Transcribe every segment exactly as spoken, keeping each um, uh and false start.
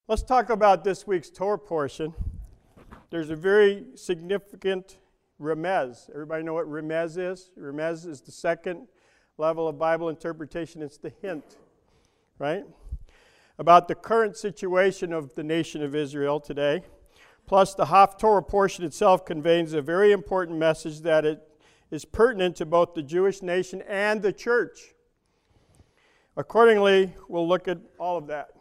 Let's talk about this week's Torah portion. There's a very significant remez. Everybody know what remez is? Remez is the second level of Bible interpretation. It's the hint, right? About the current situation of the nation of Israel today. Plus, the Haftorah portion itself conveys a very important message that it is pertinent to both the Jewish nation and the church. Accordingly, we'll look at all of that.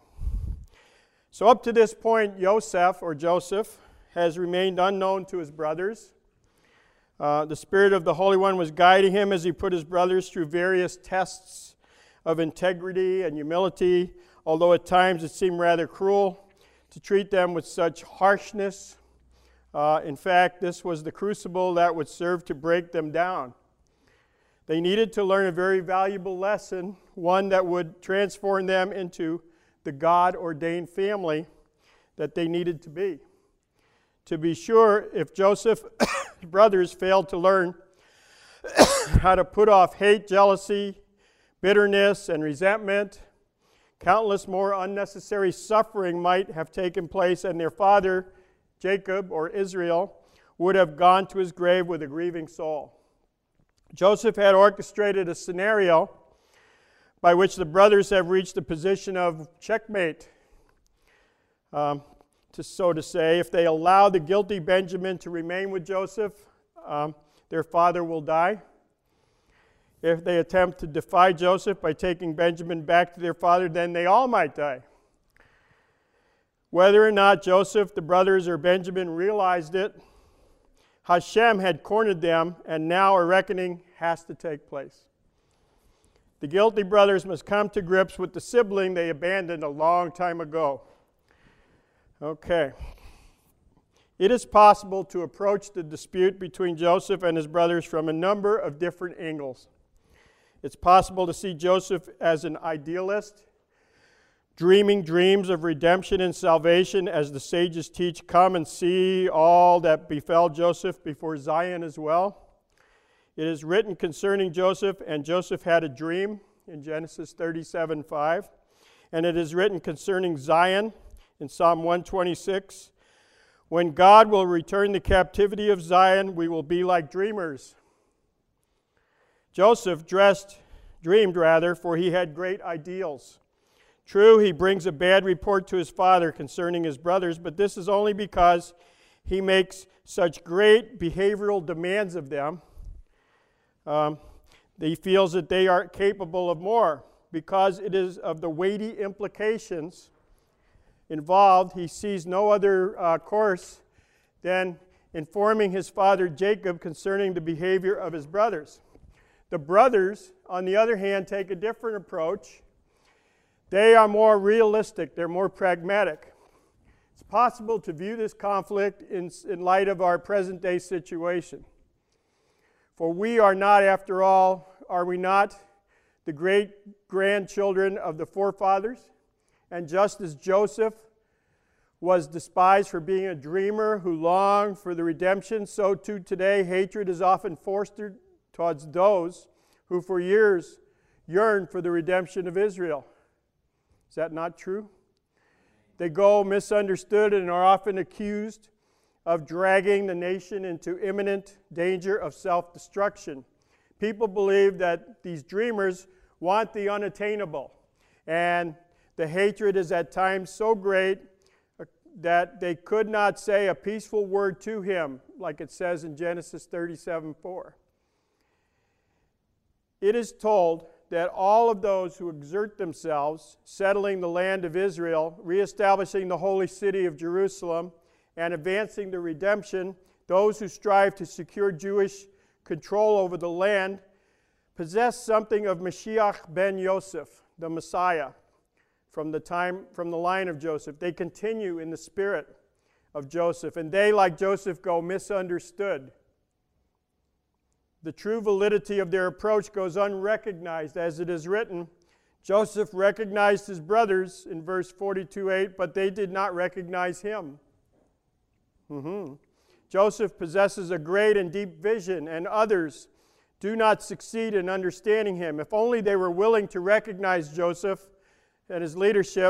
So up to this point, Yosef, or Joseph, has remained unknown to his brothers. Uh, the Spirit of the Holy One was guiding him as he put his brothers through various tests of integrity and humility, although at times it seemed rather cruel to treat them with such harshness. Uh, in fact, this was the crucible that would serve to break them down. They needed to learn a very valuable lesson, one that would transform them into the God-ordained family that they needed to be. To be sure, if Joseph's brothers failed to learn how to put off hate, jealousy, bitterness, and resentment, countless more unnecessary suffering might have taken place, and their father, Jacob, or Israel, would have gone to his grave with a grieving soul. Joseph had orchestrated a scenario by which the brothers have reached the position of checkmate, um, to, so to say. If they allow the guilty Benjamin to remain with Joseph, um, their father will die. If they attempt to defy Joseph by taking Benjamin back to their father, then they all might die. Whether or not Joseph, the brothers, or Benjamin realized it, Hashem had cornered them, and now a reckoning has to take place. The guilty brothers must come to grips with the sibling they abandoned a long time ago. Okay. It is possible to approach the dispute between Joseph and his brothers from a number of different angles. It's possible to see Joseph as an idealist, dreaming dreams of redemption and salvation, as the sages teach. Come and see all that befell Joseph before Zion as well. It is written concerning Joseph, and Joseph had a dream in Genesis thirty-seven five. And it is written concerning Zion in Psalm one twenty-six. When God will return the captivity of Zion, we will be like dreamers. Joseph dressed, dreamed rather, for he had great ideals. True, he brings a bad report to his father concerning his brothers, but this is only because he makes such great behavioral demands of them. Um, he feels that they are capable of more. Because it is of the weighty implications involved, he sees no other uh, course than informing his father Jacob concerning the behavior of his brothers. The brothers, on the other hand, take a different approach. They are more realistic. They're more pragmatic. It's possible to view this conflict in, in light of our present-day situation. For we are not, after all, are we not, the great-grandchildren of the forefathers? And just as Joseph was despised for being a dreamer who longed for the redemption, so too today hatred is often fostered towards those who for years yearned for the redemption of Israel. Is that not true? They go misunderstood and are often accused of dragging the nation into imminent danger of self-destruction. People believe that these dreamers want the unattainable, and the hatred is at times so great that they could not say a peaceful word to him, like it says in Genesis thirty-seven four. It is told that all of those who exert themselves, settling the land of Israel, reestablishing the holy city of Jerusalem, and advancing the redemption, those who strive to secure Jewish control over the land, possess something of Mashiach ben Yosef, the Messiah, from the time, from the line of Joseph. They continue in the spirit of Joseph, and they, like Joseph, go misunderstood. The true validity of their approach goes unrecognized, as it is written, Joseph recognized his brothers in verse forty-two eight, but they did not recognize him. Mm-hmm. Joseph possesses a great and deep vision, and others do not succeed in understanding him. If only they were willing to recognize Joseph and his leadership,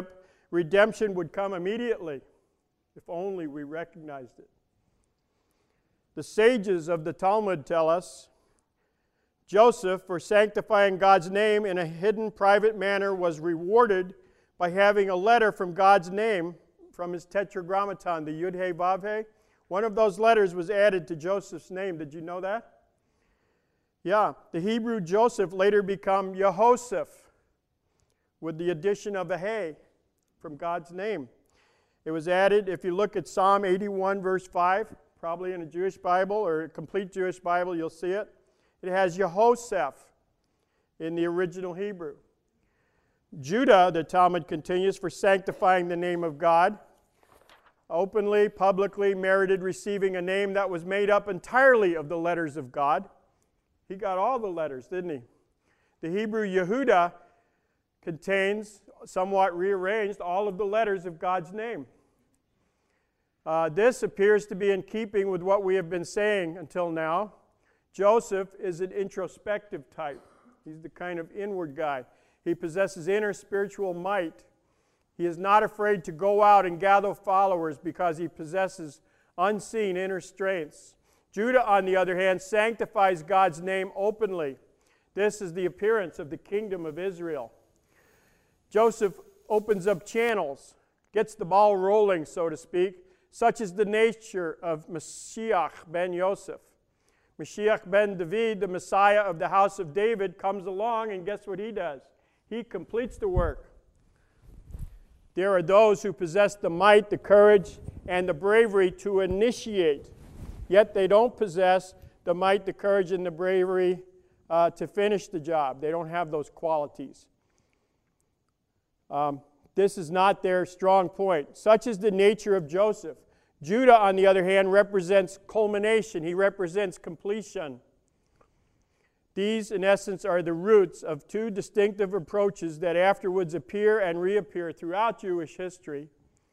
redemption would come immediately, if only we recognized it. The sages of the Talmud tell us Joseph, for sanctifying God's name in a hidden, private manner, was rewarded by having a letter from God's name from his tetragrammaton, the Yud-He Vav-He. One of those letters was added to Joseph's name. Did you know that? Yeah. The Hebrew Joseph later became Yehoseph with the addition of a He from God's name. It was added, if you look at Psalm eighty-one, verse five, probably in a Jewish Bible or a complete Jewish Bible, you'll see it. It has Yehoseph in the original Hebrew. Judah, the Talmud continues, for sanctifying the name of God, openly, publicly merited receiving a name that was made up entirely of the letters of God. He got all the letters, didn't he? The Hebrew Yehuda contains, somewhat rearranged, all of the letters of God's name. Uh, this appears to be in keeping with what we have been saying until now. Joseph is an introspective type. He's the kind of inward guy. He possesses inner spiritual might. He is not afraid to go out and gather followers because he possesses unseen inner strengths. Judah, on the other hand, sanctifies God's name openly. This is the appearance of the kingdom of Israel. Joseph opens up channels, gets the ball rolling, so to speak. Such is the nature of Mashiach ben Yosef. Mashiach ben David, the Messiah of the house of David, comes along, and guess what he does? He completes the work. There are those who possess the might, the courage, and the bravery to initiate, yet they don't possess the might, the courage, and the bravery uh, to finish the job. They don't have those qualities. Um, this is not their strong point. Such is the nature of Joseph. Judah, on the other hand, represents culmination. He represents completion. These, in essence, are the roots of two distinctive approaches that afterwards appear and reappear throughout Jewish history.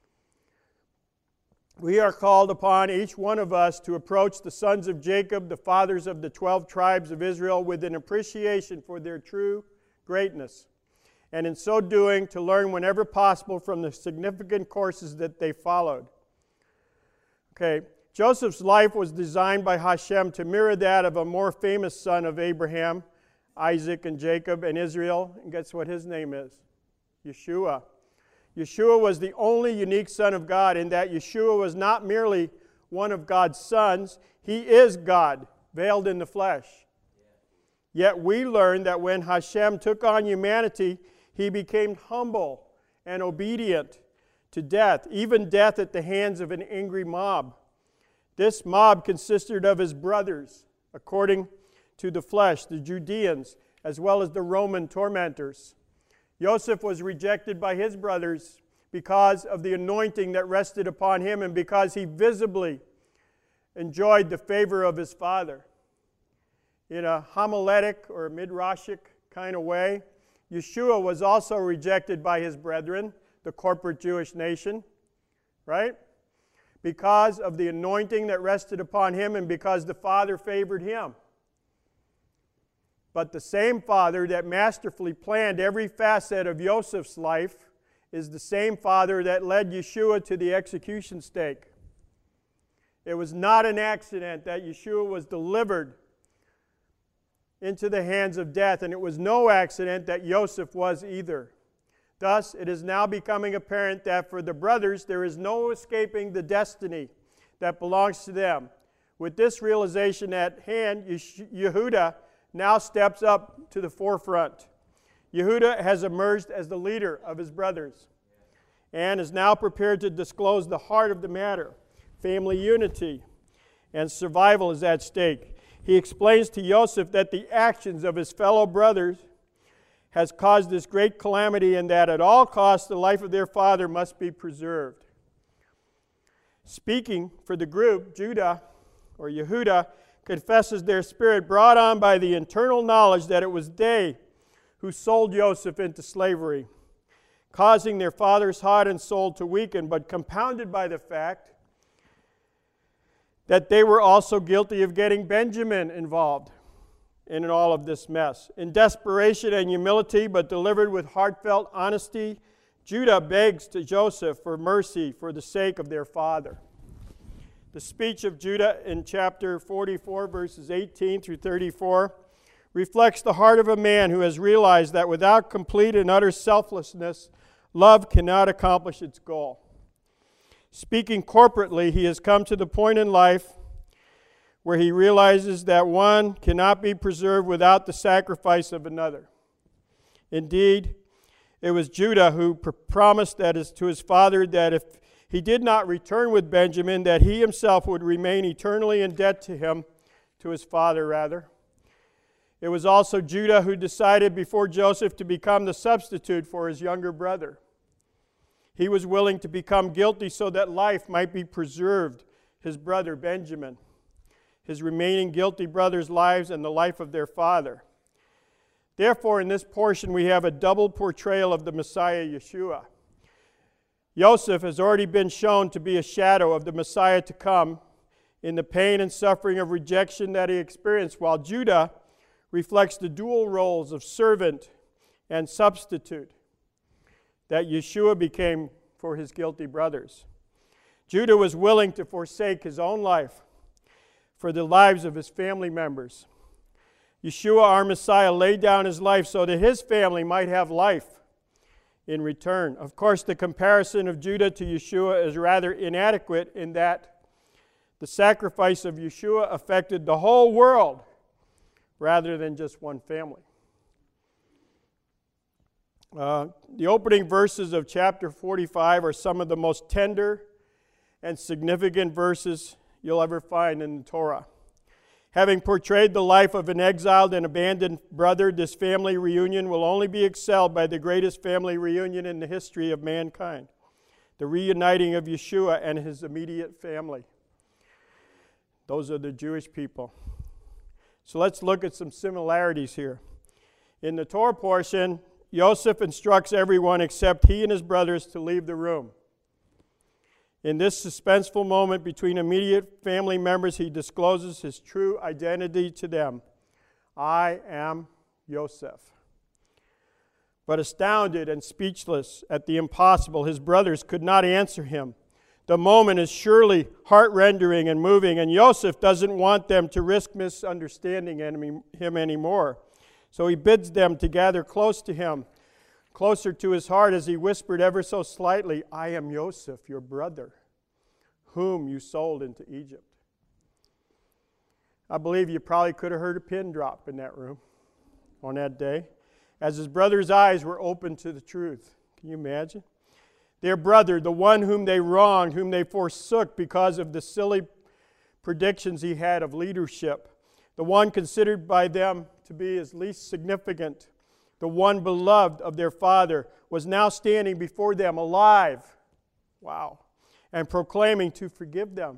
We are called upon, each one of us, to approach the sons of Jacob, the fathers of the twelve tribes of Israel, with an appreciation for their true greatness, and in so doing, to learn whenever possible from the significant courses that they followed. Okay, Joseph's life was designed by Hashem to mirror that of a more famous son of Abraham, Isaac, and Jacob, and Israel. And guess what his name is? Yeshua. Yeshua was the only unique son of God in that Yeshua was not merely one of God's sons. He is God, veiled in the flesh. Yet we learn that when Hashem took on humanity, he became humble and obedient to death, even death at the hands of an angry mob. This mob consisted of his brothers, according to the flesh, the Judeans, as well as the Roman tormentors. Joseph was rejected by his brothers because of the anointing that rested upon him and because he visibly enjoyed the favor of his father. In a homiletic or midrashic kind of way, Yeshua was also rejected by his brethren, the corporate Jewish nation, right? Because of the anointing that rested upon him and because the Father favored him. But the same Father that masterfully planned every facet of Joseph's life is the same Father that led Yeshua to the execution stake. It was not an accident that Yeshua was delivered into the hands of death, and it was no accident that Joseph was either. Thus, it is now becoming apparent that for the brothers, there is no escaping the destiny that belongs to them. With this realization at hand, Yehuda now steps up to the forefront. Yehuda has emerged as the leader of his brothers and is now prepared to disclose the heart of the matter. Family unity and survival is at stake. He explains to Joseph that the actions of his fellow brothers has caused this great calamity and that at all costs the life of their father must be preserved. Speaking for the group, Judah, or Yehuda, confesses their spirit brought on by the internal knowledge that it was they who sold Joseph into slavery, causing their father's heart and soul to weaken, but compounded by the fact that they were also guilty of getting Benjamin involved in all of this mess. In desperation and humility, but delivered with heartfelt honesty, Judah begs to Joseph for mercy for the sake of their father. The speech of Judah in chapter forty-four, verses eighteen through thirty-four, reflects the heart of a man who has realized that without complete and utter selflessness, love cannot accomplish its goal. Speaking corporately, he has come to the point in life where he realizes that one cannot be preserved without the sacrifice of another. Indeed, it was Judah who pr- promised that is to his father that if he did not return with Benjamin, that he himself would remain eternally in debt to him, to his father rather. It was also Judah who decided before Joseph to become the substitute for his younger brother. He was willing to become guilty so that life might be preserved, his brother Benjamin, his remaining guilty brothers' lives and the life of their father. Therefore, in this portion, we have a double portrayal of the Messiah, Yeshua. Joseph has already been shown to be a shadow of the Messiah to come in the pain and suffering of rejection that he experienced, while Judah reflects the dual roles of servant and substitute that Yeshua became for his guilty brothers. Judah was willing to forsake his own life for the lives of his family members. Yeshua, our Messiah, laid down his life so that his family might have life in return. Of course, the comparison of Judah to Yeshua is rather inadequate in that the sacrifice of Yeshua affected the whole world rather than just one family. Uh, the opening verses of chapter forty-five are some of the most tender and significant verses you'll ever find in the Torah. Having portrayed the life of an exiled and abandoned brother, this family reunion will only be excelled by the greatest family reunion in the history of mankind, the reuniting of Yeshua and his immediate family. Those are the Jewish people. So let's look at some similarities here. In the Torah portion, Joseph instructs everyone except he and his brothers to leave the room. In this suspenseful moment between immediate family members, he discloses his true identity to them. I am Joseph. But astounded and speechless at the impossible, his brothers could not answer him. The moment is surely heart-rending and moving, and Joseph doesn't want them to risk misunderstanding him anymore. So he bids them to gather close to him, closer to his heart, as he whispered ever so slightly, I am Joseph, your brother, whom you sold into Egypt. I believe you probably could have heard a pin drop in that room on that day, as his brother's eyes were open to the truth. Can you imagine? Their brother, the one whom they wronged, whom they forsook because of the silly predictions he had of leadership, the one considered by them to be his least significant, the one beloved of their father, was now standing before them alive. Wow. And proclaiming to forgive them.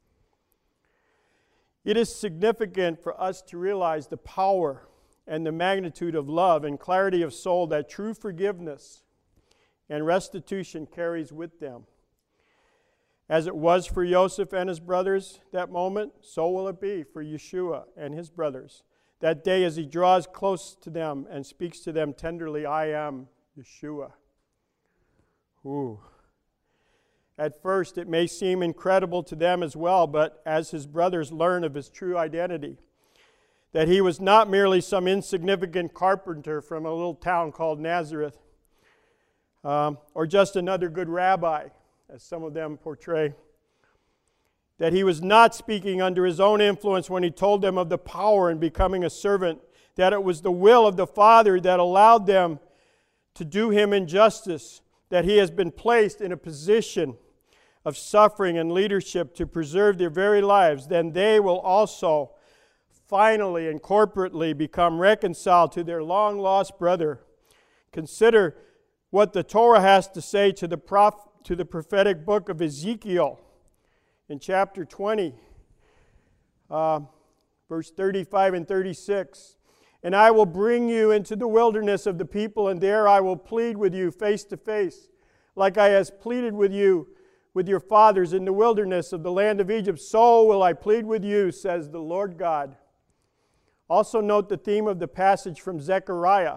It is significant for us to realize the power and the magnitude of love and clarity of soul that true forgiveness and restitution carries with them. As it was for Joseph and his brothers that moment, so will it be for Yeshua and his brothers that day as he draws close to them and speaks to them tenderly, I am Yeshua. Ooh. At first, it may seem incredible to them as well, but as his brothers learn of his true identity, that he was not merely some insignificant carpenter from a little town called Nazareth, um, or just another good rabbi, as some of them portray, that he was not speaking under his own influence when he told them of the power in becoming a servant, that it was the will of the Father that allowed them to do him injustice, that he has been placed in a position of suffering and leadership to preserve their very lives, then they will also finally and corporately become reconciled to their long-lost brother. Consider what the Torah has to say to the prophet, to the prophetic book of Ezekiel in chapter twenty, uh, verse thirty-five and thirty-six. And I will bring you into the wilderness of the people, and there I will plead with you face to face, like I has pleaded with you with your fathers in the wilderness of the land of Egypt. So will I plead with you, says the Lord God. Also note the theme of the passage from Zechariah.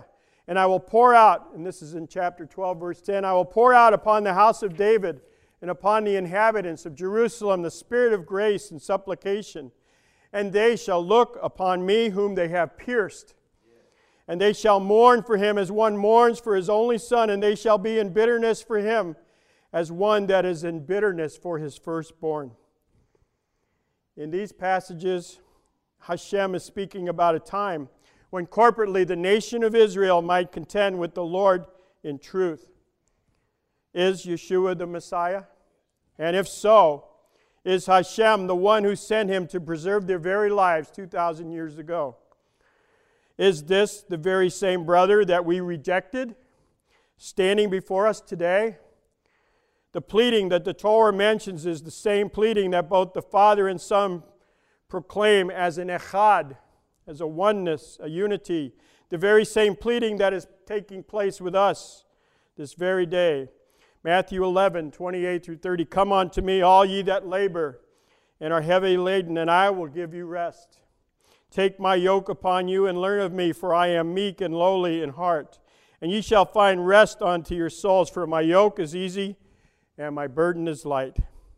And I will pour out, and this is in chapter twelve, verse ten, I will pour out upon the house of David and upon the inhabitants of Jerusalem the spirit of grace and supplication. And they shall look upon me whom they have pierced. And they shall mourn for him as one mourns for his only son, and they shall be in bitterness for him as one that is in bitterness for his firstborn. In these passages, Hashem is speaking about a time when corporately the nation of Israel might contend with the Lord in truth. Is Yeshua the Messiah? And if so, is Hashem the one who sent him to preserve their very lives two thousand years ago? Is this the very same brother that we rejected, standing before us today? The pleading that the Torah mentions is the same pleading that both the Father and Son proclaim as an echad, as a oneness, a unity. The very same pleading that is taking place with us this very day. Matthew eleven, twenty-eight through thirty, come unto me, all ye that labor and are heavy laden, and I will give you rest. Take my yoke upon you and learn of me, for I am meek and lowly in heart. And ye shall find rest unto your souls, for my yoke is easy and my burden is light.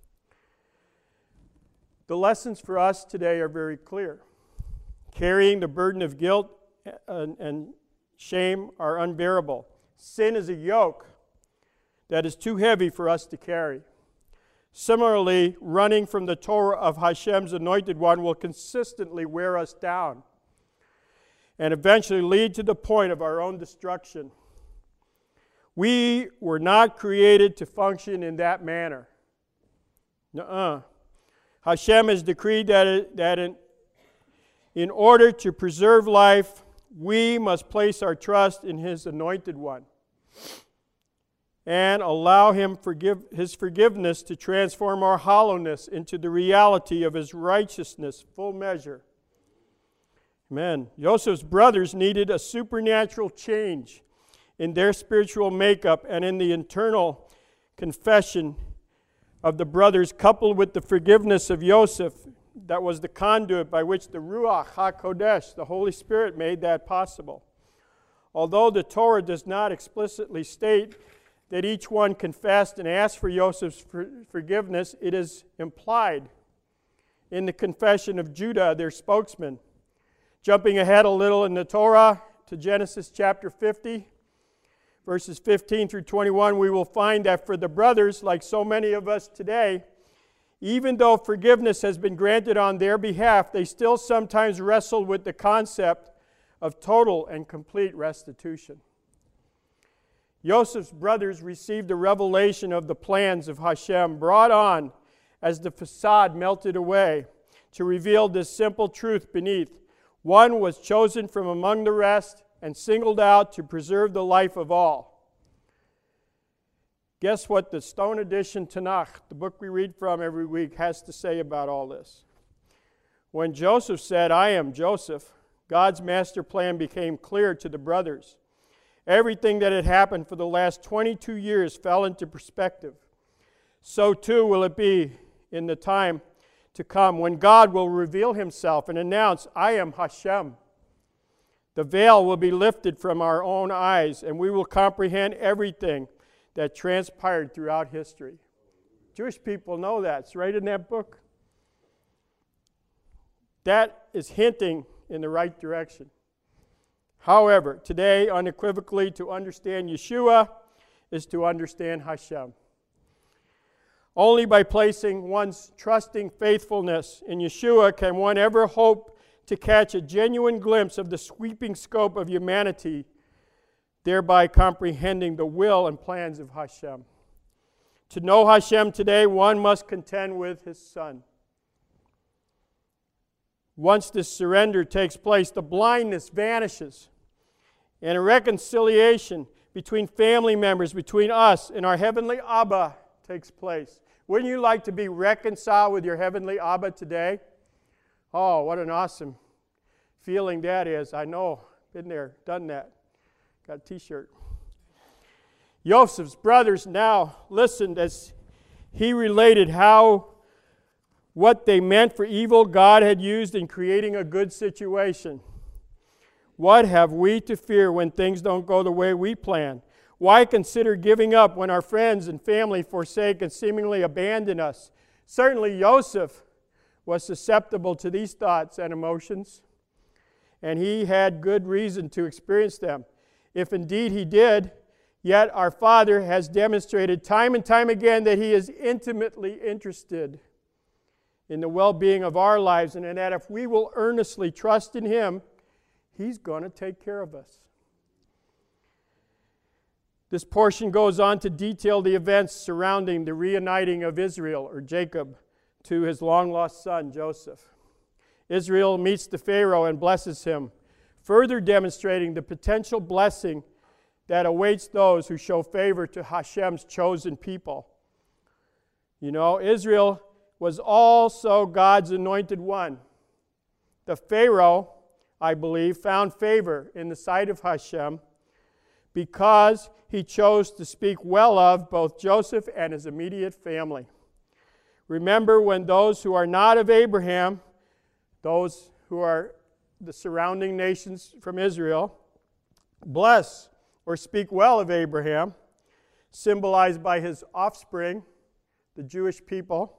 The lessons for us today are very clear. Carrying the burden of guilt and, and shame are unbearable. Sin is a yoke that is too heavy for us to carry. Similarly, running from the Torah of Hashem's anointed one will consistently wear us down and eventually lead to the point of our own destruction. We were not created to function in that manner. Nuh-uh. Hashem has decreed that, it, that in, in order to preserve life, we must place our trust in His anointed one and allow Him forgive, His forgiveness to transform our hollowness into the reality of His righteousness, full measure. Amen. Joseph's brothers needed a supernatural change in their spiritual makeup and in the internal confession of the brothers, coupled with the forgiveness of Joseph, that was the conduit by which the Ruach HaKodesh, the Holy Spirit, made that possible. Although the Torah does not explicitly state that each one confessed and asked for Joseph's forgiveness, it is implied in the confession of Judah, their spokesman. Jumping ahead a little in the Torah to Genesis chapter fifty, verses fifteen through twenty-one, we will find that for the brothers, like so many of us today, even though forgiveness has been granted on their behalf, they still sometimes wrestle with the concept of total and complete restitution. Joseph's brothers received the revelation of the plans of Hashem, brought on as the facade melted away, to reveal this simple truth beneath. One was chosen from among the rest and singled out to preserve the life of all. Guess what the Stone Edition Tanakh, the book we read from every week, has to say about all this? When Joseph said, I am Joseph, God's master plan became clear to the brothers. Everything that had happened for the last twenty-two years fell into perspective. So too will it be in the time to come when God will reveal Himself and announce, I am Hashem. The veil will be lifted from our own eyes, and we will comprehend everything that transpired throughout history. Jewish people know that. It's right in that book. That is hinting in the right direction. However, today, unequivocally, to understand Yeshua is to understand Hashem. Only by placing one's trusting faithfulness in Yeshua can one ever hope to catch a genuine glimpse of the sweeping scope of humanity, thereby comprehending the will and plans of Hashem. To know Hashem today, one must contend with His Son. Once this surrender takes place, the blindness vanishes, and a reconciliation between family members, between us and our heavenly Abba takes place. Wouldn't you like to be reconciled with your heavenly Abba today? Oh, what an awesome feeling that is. I know, been there, done that. Got a t-shirt. Joseph's brothers now listened as he related how what they meant for evil God had used in creating a good situation. What have we to fear when things don't go the way we plan? Why consider giving up when our friends and family forsake and seemingly abandon us? Certainly Joseph was susceptible to these thoughts and emotions, and he had good reason to experience them. If indeed he did, yet our Father has demonstrated time and time again that He is intimately interested in the well-being of our lives, and that if we will earnestly trust in Him, He's going to take care of us. This portion goes on to detail the events surrounding the reuniting of Israel, or Jacob, to his long-lost son, Joseph. Israel meets the Pharaoh and blesses him, further demonstrating the potential blessing that awaits those who show favor to Hashem's chosen people. You know, Israel was also God's anointed one. The Pharaoh, I believe, found favor in the sight of Hashem because he chose to speak well of both Joseph and his immediate family. Remember, when those who are not of Abraham, those who are the surrounding nations from Israel, bless or speak well of Abraham, symbolized by his offspring, the Jewish people,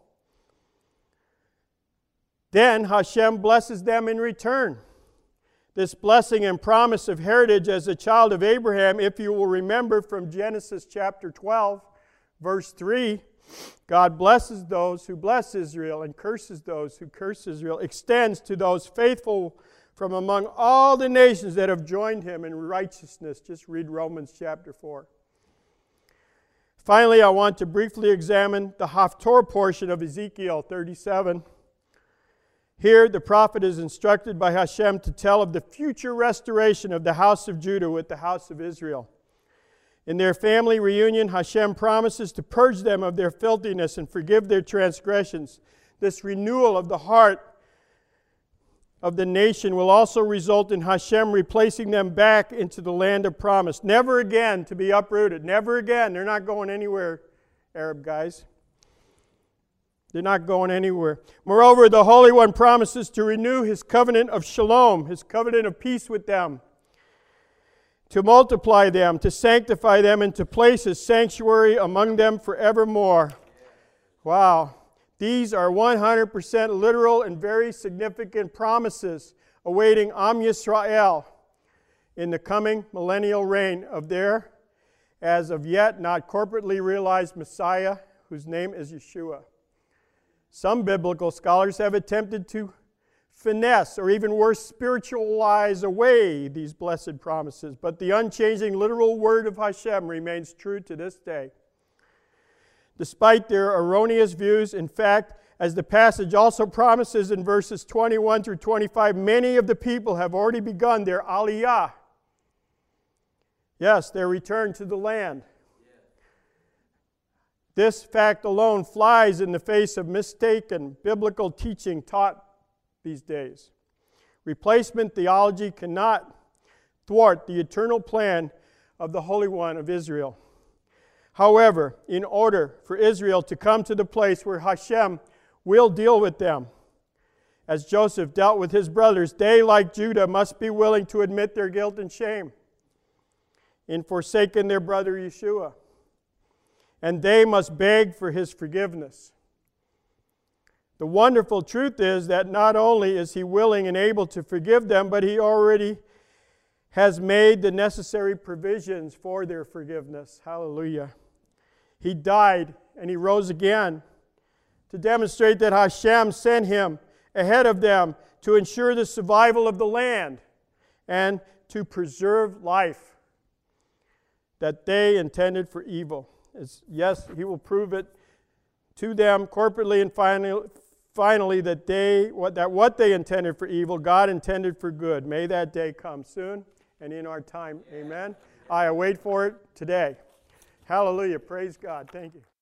then Hashem blesses them in return. This blessing and promise of heritage as a child of Abraham, if you will remember from Genesis chapter twelve, verse three, God blesses those who bless Israel and curses those who curse Israel, extends to those faithful from among all the nations that have joined him in righteousness. Just read Romans chapter four. Finally, I want to briefly examine the Haftorah portion of Ezekiel thirty-seven. Here, the prophet is instructed by Hashem to tell of the future restoration of the house of Judah with the house of Israel. In their family reunion, Hashem promises to purge them of their filthiness and forgive their transgressions. This renewal of the heart of the nation will also result in Hashem replacing them back into the land of promise, never again to be uprooted. Never again. They're not going anywhere, Arab guys. They're not going anywhere. Moreover, the Holy One promises to renew His covenant of shalom, His covenant of peace with them, to multiply them, to sanctify them, and to place His sanctuary among them forevermore. Wow. These are one hundred percent literal and very significant promises awaiting Am Yisrael in the coming millennial reign of their, as of yet not corporately realized Messiah, whose name is Yeshua. Some biblical scholars have attempted to finesse, or even worse, spiritualize away these blessed promises, but the unchanging literal word of Hashem remains true to this day. Despite their erroneous views, in fact, as the passage also promises in verses twenty-one through twenty-five, many of the people have already begun their aliyah. Yes, their return to the land. This fact alone flies in the face of mistaken biblical teaching taught these days. Replacement theology cannot thwart the eternal plan of the Holy One of Israel. However, in order for Israel to come to the place where Hashem will deal with them, as Joseph dealt with his brothers, they, like Judah, must be willing to admit their guilt and shame in forsaking their brother Yeshua. And they must beg for his forgiveness. The wonderful truth is that not only is he willing and able to forgive them, but he already has made the necessary provisions for their forgiveness. Hallelujah. He died and he rose again to demonstrate that Hashem sent him ahead of them to ensure the survival of the land and to preserve life that they intended for evil. It's, yes, he will prove it to them corporately and finally, finally that they what, that what they intended for evil, God intended for good. May that day come soon and in our time. Amen. I await for it today. Hallelujah. Praise God. Thank you.